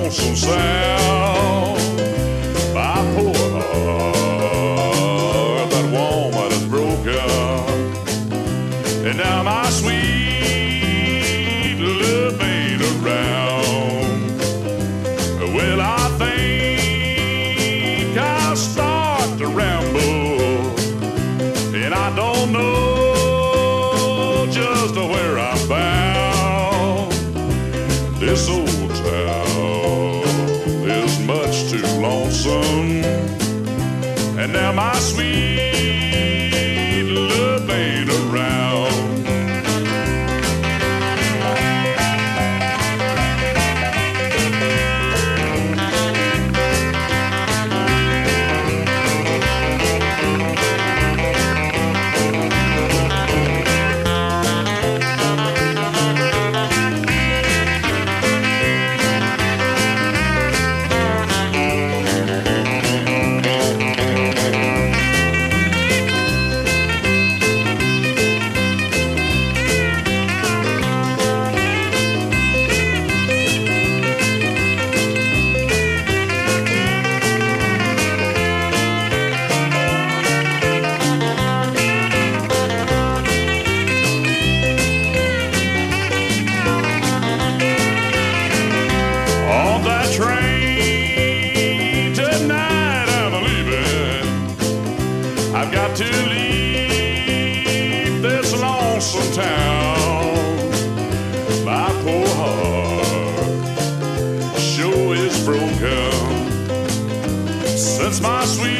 lonesome sound. My poor heart, that woman is broken, and now my sweet love ain't around. Well, I think I'll start to ramble, and I don't know just where I'm bound. This old town is much too lonesome, and now my sweet love ain't around. I've got to leave this lonesome town. My poor heart sure is broken since my sweet